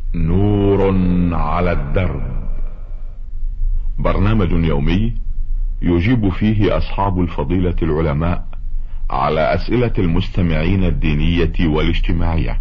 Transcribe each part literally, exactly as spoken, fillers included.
نور على الدرب، برنامج يومي يجيب فيه أصحاب الفضيلة العلماء على أسئلة المستمعين الدينية والاجتماعية.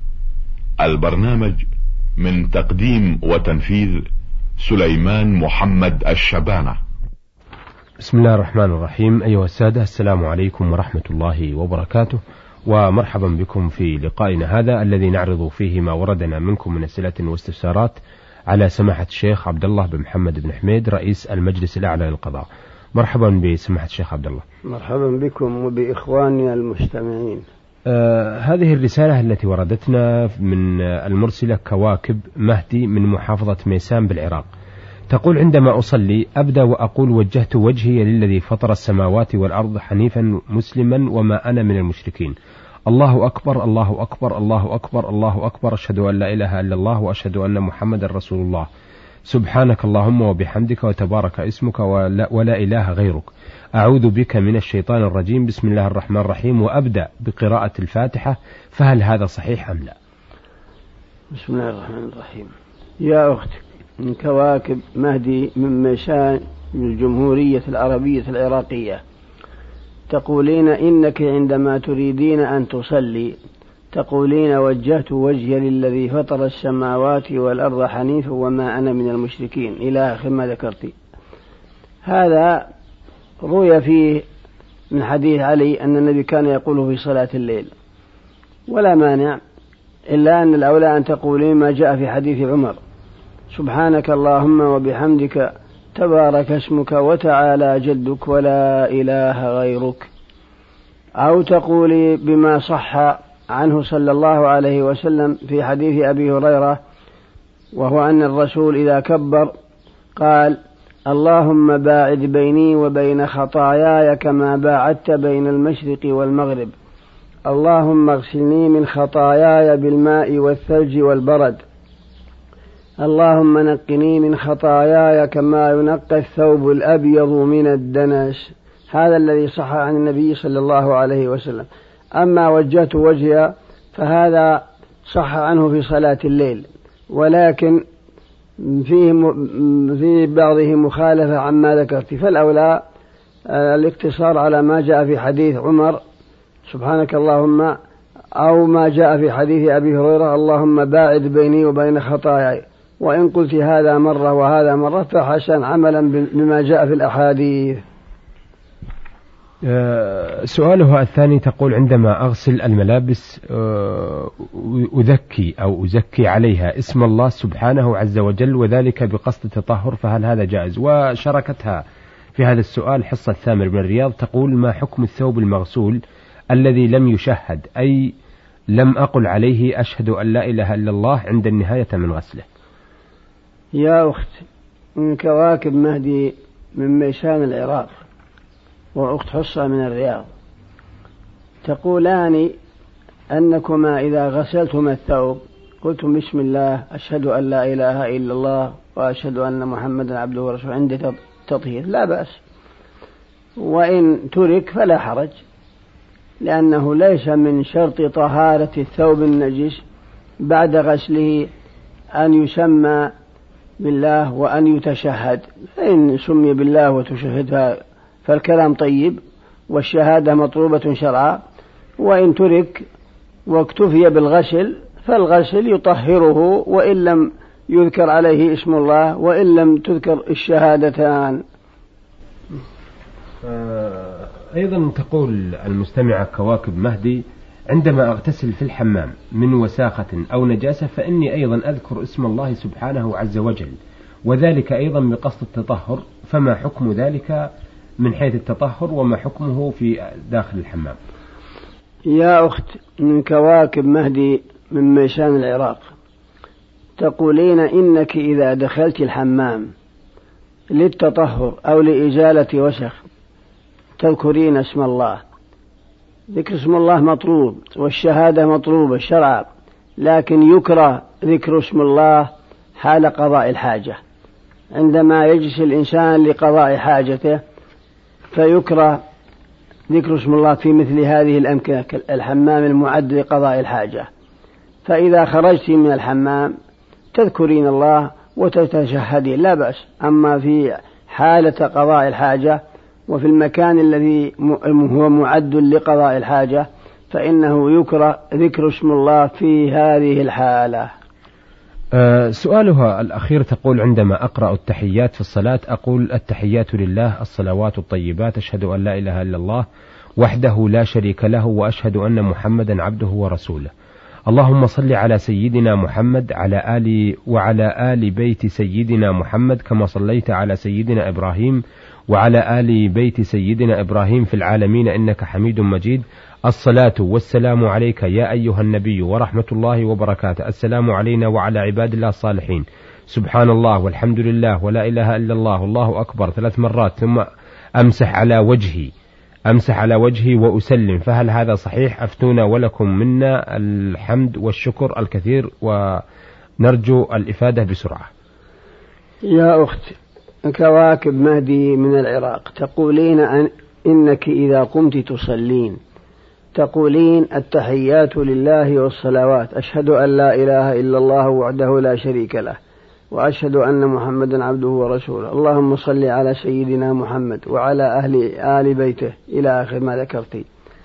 البرنامج من تقديم وتنفيذ سليمان محمد الشبانة. بسم الله الرحمن الرحيم. أيها السادة، السلام عليكم ورحمة الله وبركاته، ومرحبا بكم في لقائنا هذا الذي نعرض فيه ما وردنا منكم من أسئلة واستفسارات على سماحة الشيخ عبد الله بن محمد بن حميد رئيس المجلس الأعلى للقضاء. مرحبا بسماحة الشيخ عبد الله. مرحبا بكم وبإخواني المستمعين. آه هذه الرسالة التي وردتنا من المرسلة كواكب مهدي من محافظة ميسان بالعراق، تقول: عندما أصلي أبدأ وأقول: وجهت وجهي للذي فطر السماوات والأرض حنيفا مسلما وما أنا من المشركين. الله أكبر الله أكبر الله أكبر الله أكبر، أشهد أن لا إله إلا الله وأشهد أن محمد رسول الله. سبحانك اللهم وبحمدك وتبارك اسمك ولا, ولا إله غيرك. أعوذ بك من الشيطان الرجيم، بسم الله الرحمن الرحيم، وأبدأ بقراءة الفاتحة، فهل هذا صحيح أم لا؟ بسم الله الرحمن الرحيم. يا أختي من كواكب مهدي من ميسان من الجمهورية العربية العراقية، تقولين إنك عندما تريدين أن تصلي تقولين: وجهت وجهي للذي فطر السماوات والأرض حنيفا وما أنا من المشركين، إلى آخر ما ذكرتي. هذا روي فيه من حديث علي أن النبي كان يقوله في صلاة الليل، ولا مانع، إلا أن الأولى أن تقولين ما جاء في حديث عمر: سبحانك اللهم وبحمدك تبارك اسمك وتعالى جدك ولا إله غيرك. أو تقولي بما صح عنه صلى الله عليه وسلم في حديث أبي هريرة، وهو أن الرسول إذا كبر قال: اللهم باعد بيني وبين خطاياي كما باعدت بين المشرق والمغرب، اللهم اغسلني من خطاياي بالماء والثلج والبرد، اللهم نقني من خطاياي كما ينقى الثوب الأبيض من الدنس. هذا الذي صح عن النبي صلى الله عليه وسلم. أما وجهت وجهي فهذا صح عنه في صلاة الليل، ولكن فيه في بعضه مخالفة عما ذكرت، فالأولى الاقتصار على ما جاء في حديث عمر: سبحانك اللهم، أو ما جاء في حديث أبي هريرة: اللهم باعد بيني وبين خطاياي. وإن قلت هذا مرة وهذا مرة فحسن عملا بما جاء في الأحاديث. أه سؤالها الثاني، تقول: عندما أغسل الملابس أه أذكي أو أزكي عليها اسم الله سبحانه عز وجل، وذلك بقصد التطهر، فهل هذا جائز؟ وشاركتها في هذا السؤال حصة ثامر من الرياض، تقول: ما حكم الثوب المغسول الذي لم يشهد، أي لم أقل عليه أشهد أن لا إله إلا الله عند النهاية من غسله؟ يا أخت من كواكب مهدي من ميسان العراق، وأخت حصة من الرياض، تقولان أنكما إذا غسلتما الثوب قلتم بسم الله أشهد أن لا إله إلا الله وأشهد أن محمدا عبده ورسوله عند تطهير، لا بأس، وإن ترك فلا حرج، لأنه ليس من شرط طهارة الثوب النجس بعد غسله أن يسمى بالله وأن يتشهد، فإن سمي بالله وتشهدها فالكلام طيب والشهادة مطلوبة شرعا، وإن ترك واكتفي بالغسل فالغسل يطهره وإن لم يذكر عليه اسم الله وإن لم تذكر الشهادتان. أيضا تقول المستمعة كواكب مهدي: عندما أغتسل في الحمام من وساخة أو نجاسة فإني أيضا أذكر اسم الله سبحانه عز وجل، وذلك أيضا بقصد التطهر، فما حكم ذلك من حيث التطهر وما حكمه في داخل الحمام؟ يا أخت من كواكب مهدي من ميسان العراق، تقولين إنك إذا دخلت الحمام للتطهر أو لإزالة وسخ تذكرين اسم الله. ذكر اسم الله مطلوب والشهادة مطلوبة شرعا، لكن يكره ذكر اسم الله حال قضاء الحاجة. عندما يجلس الإنسان لقضاء حاجته فيكره ذكر اسم الله في مثل هذه الأمكنة، الحمام المعد لقضاء الحاجة. فإذا خرجت من الحمام تذكرين الله وتتشهدين لا بأس. أما في حالة قضاء الحاجة وفي المكان الذي هو معد لقضاء الحاجة فإنه يكره ذكر اسم الله في هذه الحالة. أه سؤالها الأخير تقول: عندما أقرأ التحيات في الصلاة أقول: التحيات لله الصلوات الطيبات أشهد أن لا إله إلا الله وحده لا شريك له وأشهد أن محمدا عبده ورسوله. اللهم صل على سيدنا محمد على آل وعلى آل بيت سيدنا محمد كما صليت على سيدنا إبراهيم وعلى آل بيت سيدنا إبراهيم في العالمين إنك حميد مجيد. الصلاة والسلام عليك يا أيها النبي ورحمة الله وبركاته. السلام علينا وعلى عباد الله الصالحين. سبحان الله والحمد لله ولا إله إلا الله والله أكبر ثلاث مرات ثم أمسح على وجهي أمسح على وجهي وأسلم. فهل هذا صحيح؟ أفتونا ولكم منا الحمد والشكر الكثير ونرجو الإفادة بسرعة. يا أخت كواكب مهدي من العراق، تقولين أن إنك إذا قمت تصلين تقولين: التحيات لله والصلوات أشهد أن لا إله إلا الله وحده لا شريك له وأشهد أن محمدا عبده ورسوله. اللهم صل على سيدنا محمد وعلى أهل آل بيته إلى آخر ما ذكرتي.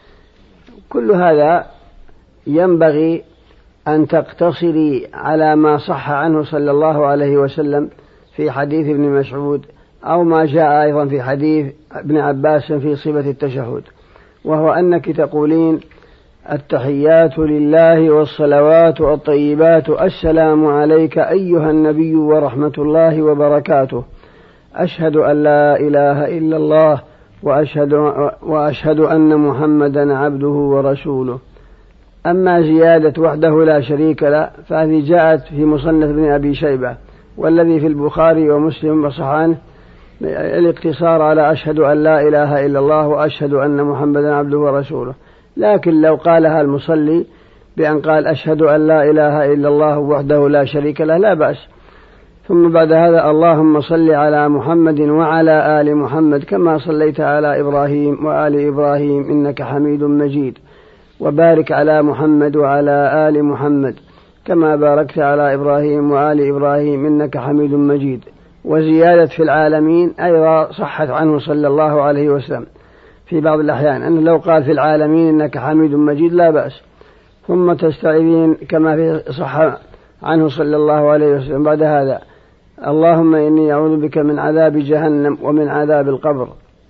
كل هذا ينبغي أن تقتصري على ما صح عنه صلى الله عليه وسلم في حديث ابن مسعود أو ما جاء أيضا في حديث ابن عباس في صفة التشهد، وهو أنك تقولين: التحيات لله والصلوات والطيبات السلام عليك أيها النبي ورحمة الله وبركاته أشهد أن لا إله إلا الله وأشهد, وأشهد أن محمدا عبده ورسوله. أما زيادة وحده لا شريك له فهذه جاءت في مصنف ابن أبي شيبة، والذي في البخاري ومسلم وصححه الاقتصار على أشهد أن لا إله إلا الله وأشهد أن محمدا عبده ورسوله. لكن لو قالها المصلي بأن قال: أشهد أن لا إله إلا الله وحده لا شريك له لا بأس. ثم بعد هذا: اللهم صل على محمد وعلى آل محمد كما صليت على إبراهيم وآل إبراهيم إنك حميد مجيد، وبارك على محمد وعلى آل محمد كما باركت على إبراهيم وآل إبراهيم إنك حميد مجيد. وزيادة في العالمين أيضا صحت عنه صلى الله عليه وسلم في بعض الأحيان أنه لو قال في العالمين إنك حميد مجيد لا بأس. ثم تستعيذين كما في صح عنه صلى الله عليه وسلم بعد هذا: اللهم إني أعوذ بك من عذاب جهنم ومن عذاب القبر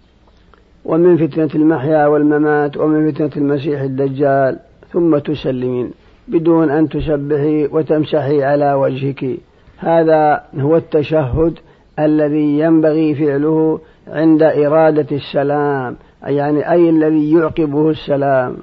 ومن فتنة المحيا والممات ومن فتنة المسيح الدجال. ثم تسلمين بدون أن تسبحي وتمسحي على وجهك. هذا هو التشهد الذي ينبغي فعله عند إرادة السلام، يعني أي الذي يعقبه السلام.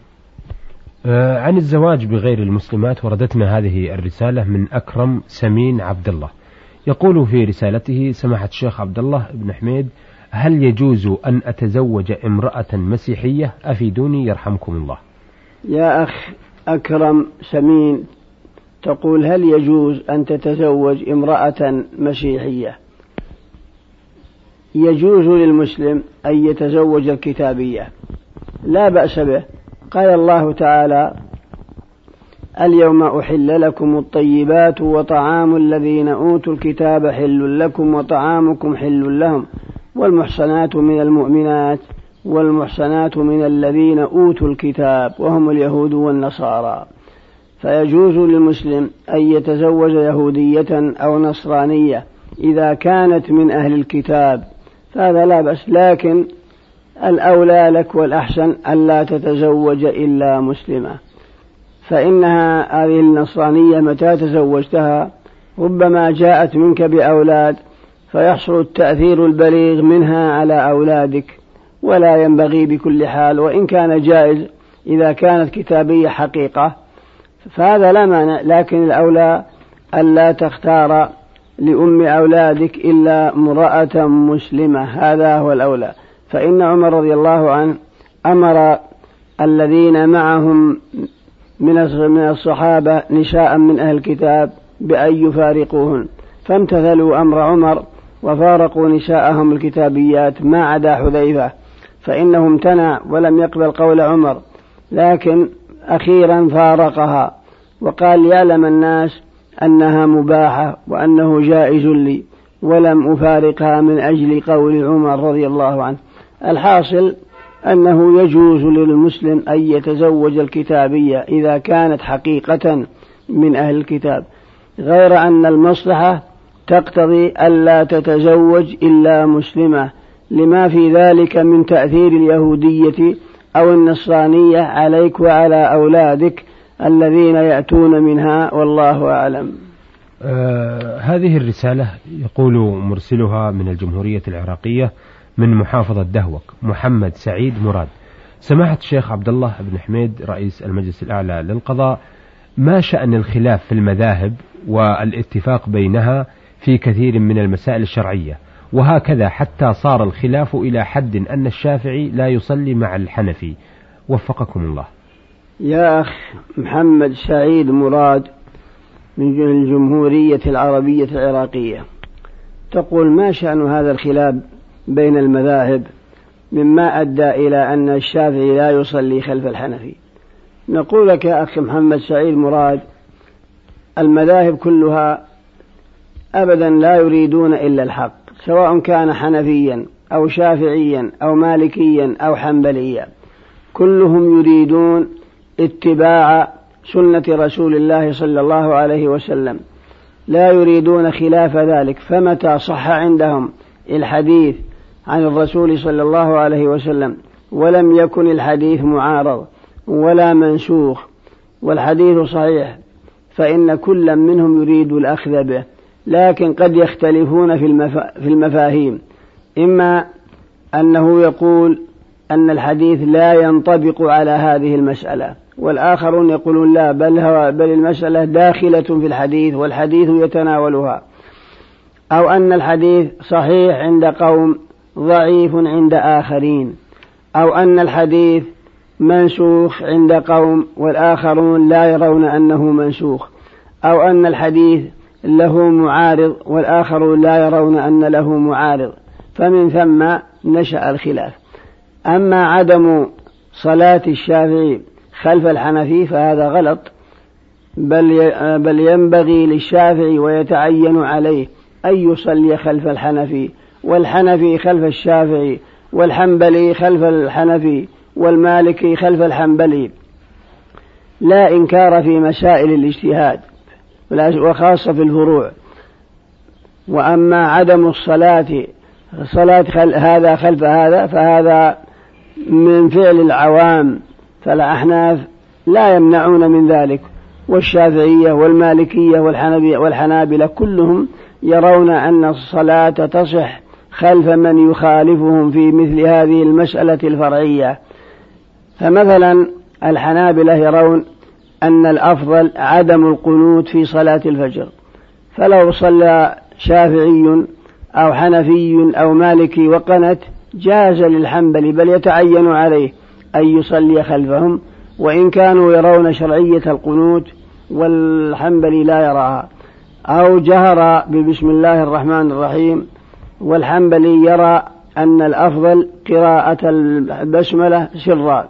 آه عن الزواج بغير المسلمات وردتنا هذه الرسالة من أكرم سمين عبد الله، يقول في رسالته: سماحة الشيخ عبد الله بن حميد، هل يجوز أن أتزوج امرأة مسيحية؟ أفيدوني يرحمكم الله. يا أخ أكرم سمين، تقول: هل يجوز أن تتزوج امرأة مسيحية؟ يجوز للمسلم أن يتزوج الكتابية لا بأس به. قال الله تعالى: اليوم أحل لكم الطيبات وطعام الذين أوتوا الكتاب حل لكم وطعامكم حل لهم والمحصنات من المؤمنات والمحصنات من الذين أوتوا الكتاب وهم اليهود والنصارى. فيجوز للمسلم أن يتزوج يهودية أو نصرانية إذا كانت من أهل الكتاب، فهذا لا بأس، لكن الأولى لك والأحسن ألا تتزوج إلا مسلمة، فإنها هذه النصرانية متى تزوجتها ربما جاءت منك بأولاد فيحصل التأثير البليغ منها على أولادك، ولا ينبغي بكل حال، وإن كان جائز إذا كانت كتابية حقيقة فهذا لا مانع، لكن الأولى ألا تختار لأم أولادك إلا امرأة مسلمة، هذا هو الأولى. فإن عمر رضي الله عنه أمر الذين معهم من الصحابة نساء من أهل الكتاب بأن يفارقوهن، فامتثلوا أمر عمر وفارقوا نساءهم الكتابيات ما عدا حذيفة، فإنه امتنع ولم يقبل قول عمر، لكن أخيرا فارقها وقال: يعلم الناس أنها مباحة وأنه جائز لي، ولم أفارقها من أجل قول عمر رضي الله عنه. الحاصل أنه يجوز للمسلم أن يتزوج الكتابية إذا كانت حقيقة من أهل الكتاب، غير أن المصلحة تقتضي ألا تتزوج إلا مسلمة، لما في ذلك من تأثير اليهودية أو النصرانية عليك وعلى أولادك الذين يأتون منها، والله أعلم. آه هذه الرسالة يقول مرسلها من الجمهورية العراقية من محافظة دهوك محمد سعيد مراد: سماحة الشيخ عبد الله بن حميد رئيس المجلس الأعلى للقضاء، ما شأن الخلاف في المذاهب والاتفاق بينها في كثير من المسائل الشرعية، وهكذا حتى صار الخلاف إلى حد أن الشافعي لا يصلي مع الحنفي، وفقكم الله. يا أخ محمد سعيد مراد من الجمهورية العربية العراقية، تقول ما شأن هذا الخلاف بين المذاهب مما أدى إلى أن الشافعي لا يصلي خلف الحنفي؟ نقول لك يا أخي محمد سعيد مراد، المذاهب كلها أبدا لا يريدون إلا الحق، سواء كان حنفيا أو شافعيا أو مالكيا أو حنبليا، كلهم يريدون اتباع سنة رسول الله صلى الله عليه وسلم، لا يريدون خلاف ذلك. فمتى صح عندهم الحديث عن الرسول صلى الله عليه وسلم ولم يكن الحديث معارض ولا منسوخ والحديث صحيح، فإن كل منهم يريد الأخذ به، لكن قد يختلفون في المفاهيم، إما أنه يقول أن الحديث لا ينطبق على هذه المسألة، والآخرون يقولون لا، بل, هو بل المسألة داخلة في الحديث والحديث يتناولها، أو أن الحديث صحيح عند قوم ضعيف عند آخرين، أو أن الحديث منسوخ عند قوم والآخرون لا يرون أنه منسوخ، أو أن الحديث له معارض والآخرون لا يرون أن له معارض، فمن ثم نشأ الخلاف. أما عدم صلاة الشافعي خلف الحنفي فهذا غلط، بل بل ينبغي للشافعي ويتعين عليه أن يصلي خلف الحنفي، والحنفي خلف الشافعي، والحنبلي خلف الحنفي، والمالكي خلف الحنبلي، لا إنكار في مسائل الاجتهاد وخاصة في الفروع. وأما عدم الصلاة صلاة هذا خلف هذا فهذا من فعل العوام، فالأحناف لا يمنعون من ذلك، والشافعية والمالكية والحنابلة كلهم يرون أن الصلاة تصح خلف من يخالفهم في مثل هذه المسألة الفرعية. فمثلا الحنابلة يرون أن الأفضل عدم القنوت في صلاة الفجر، فلو صلى شافعي أو حنفي أو مالكي وقنت جاز للحنبلي، بل يتعين عليه أن يصلي خلفهم، وإن كانوا يرون شرعية القنوت والحنبلي لا يراها، أو جهر ببسم الله الرحمن الرحيم والحنبلي يرى أن الأفضل قراءة البسملة سرا،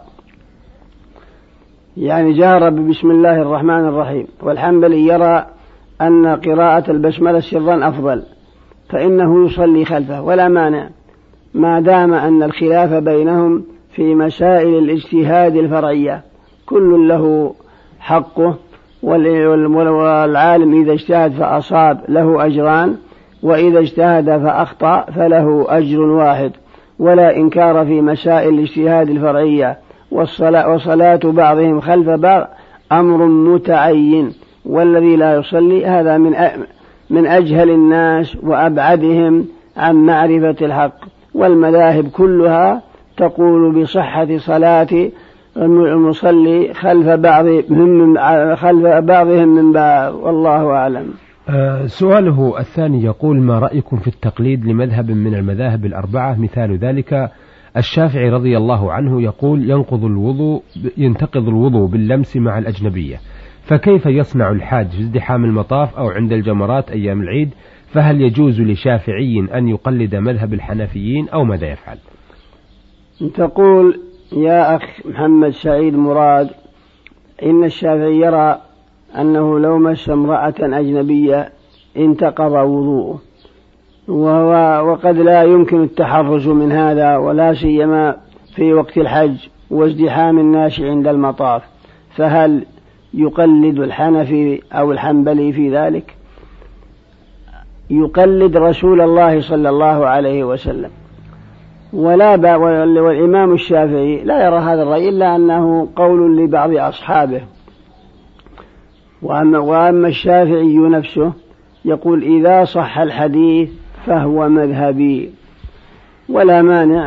يعني جهر ببسم الله الرحمن الرحيم، والحنبلي يرى أن قراءة البسملة سرا أفضل، فإنه يصلي خلفه ولا مانع، ما دام أن الخلاف بينهم في مسائل الاجتهاد الفرعية، كل له حقه، والعالم إذا اجتهد فأصاب له أجران، وإذا اجتهد فأخطأ فله أجر واحد، ولا إنكار في مسائل الاجتهاد الفرعية. والصلاة وصلاة بعضهم خلف بعض أمر متعين، والذي لا يصلي هذا من من أجهل الناس وأبعدهم عن معرفة الحق. والمذاهب كلها تقول بصحة صلاة المصلي خلف بعضهم خلف بعضهم من بعض، والله أعلم. أه سؤاله الثاني يقول: ما رأيكم في التقليد لمذهب من المذاهب الأربعة؟ مثال ذلك الشافعي رضي الله عنه يقول ينقض الوضوء ينتقض الوضوء باللمس مع الأجنبية، فكيف يصنع الحاج في ازدحام المطاف أو عند الجمرات أيام العيد؟ فهل يجوز لشافعي أن يقلد مذهب الحنفيين أو ماذا يفعل؟ تقول يا أخ محمد سعيد مراد إن الشافعي يرى أنه لو مس امرأة أجنبية انتقض وضوءه، وقد لا يمكن التحرز من هذا، ولا سيما في وقت الحج وازدحام الناس عند المطاف، فهل يقلد الحنفي أو الحنبلي في ذلك؟ يقلد رسول الله صلى الله عليه وسلم، ولا با والإمام الشافعي لا يرى هذا الرأي إلا أنه قول لبعض أصحابه. وأما, وأما الشافعي نفسه يقول إذا صح الحديث فهو مذهبي، ولا مانع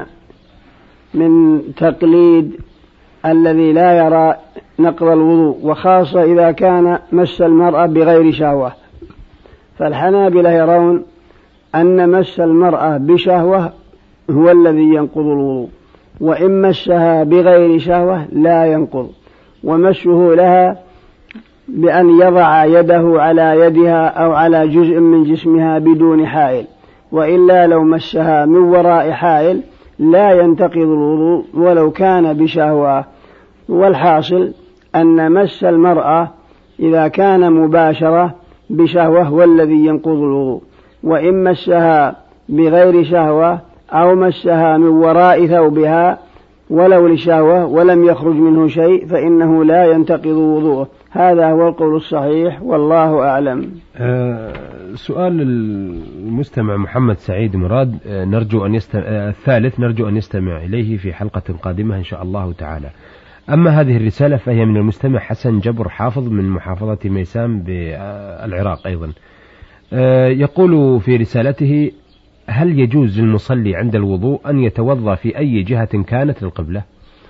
من تقليد الذي لا يرى نقض الوضوء، وخاصة إذا كان مس المرأة بغير شهوة. فالحنابلة يرون أن مس المرأة بشهوة هو الذي ينقض الوضوء، وإن مسها بغير شهوة لا ينقض، ومسه لها بأن يضع يده على يدها أو على جزء من جسمها بدون حائل، وإلا لو مسها من وراء حائل لا ينتقض الوضوء ولو كان بشهوة. والحاصل أن مس المرأة إذا كان مباشرة بشهوة هو الذي ينقض الوضوء، وإن مسها بغير شهوة أو مسها من وراء ثوبها ولو لشهوة ولم يخرج منه شيء فإنه لا ينتقض وضوءه. هذا هو القول الصحيح والله أعلم. أه سؤال المستمع محمد سعيد مراد، أه نرجو أن يستمع أه الثالث نرجو أن يستمع إليه في حلقة قادمة إن شاء الله تعالى. أما هذه الرسالة فهي من المستمع حسن جبر حافظ من محافظة ميسام بالعراق أيضا. أه يقول في رسالته: هل يجوز للمصلي عند الوضوء أن يتوضأ في أي جهة كانت للقبلة؟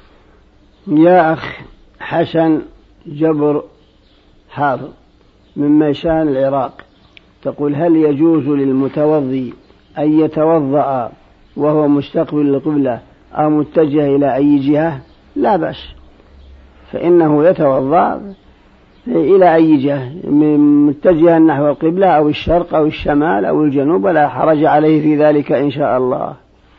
يا أخ حسن جبر حافظ من ميسان العراق، تقول: هل يجوز للمتوضي أن يتوضأ وهو مستقبل القبلة أو متجه إلى أي جهة؟ لا بأس، فإنه يتوضأ إلى أي جهة متجها نحو القبلة أو الشرق أو الشمال أو الجنوب، ولا حرج عليه في ذلك إن شاء الله.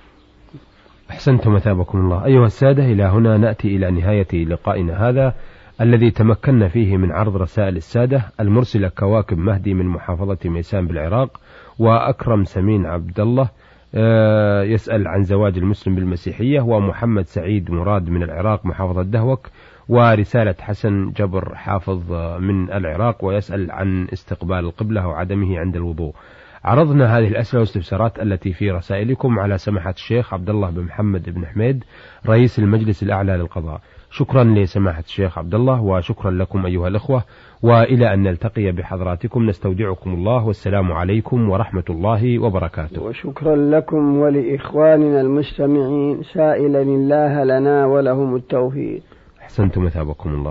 أحسنتم مثابكم الله. أيها السادة، إلى هنا نأتي إلى نهاية لقائنا هذا الذي تمكنا فيه من عرض رسائل السادة المرسلة كواكب مهدي من محافظة ميسان بالعراق، وأكرم سمين عبد الله يسأل عن زواج المسلم بالمسيحية، ومحمد سعيد مراد من العراق محافظة دهوك، ورسالة حسن جبر حافظ من العراق ويسأل عن استقبال القبلة وعدمه عند الوضوء. عرضنا هذه الأسئلة والاستفسارات التي في رسائلكم على سماحة الشيخ عبد الله بن محمد بن حميد رئيس المجلس الأعلى للقضاء. شكرا لسماحة الشيخ عبد الله، وشكرا لكم أيها الأخوة، وإلى أن نلتقي بحضراتكم نستودعكم الله، والسلام عليكم ورحمة الله وبركاته. وشكرا لكم ولإخواننا المستمعين، سائلا الله لنا ولهم التوفيق. أحسنتم مثابكم الله.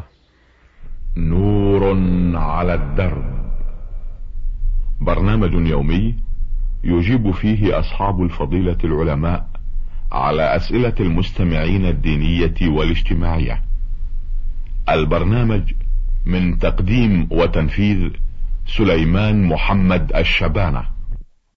نور على الدرب، برنامج يومي يجيب فيه أصحاب الفضيلة العلماء على أسئلة المستمعين الدينية والاجتماعية. البرنامج من تقديم وتنفيذ سليمان محمد الشبانة.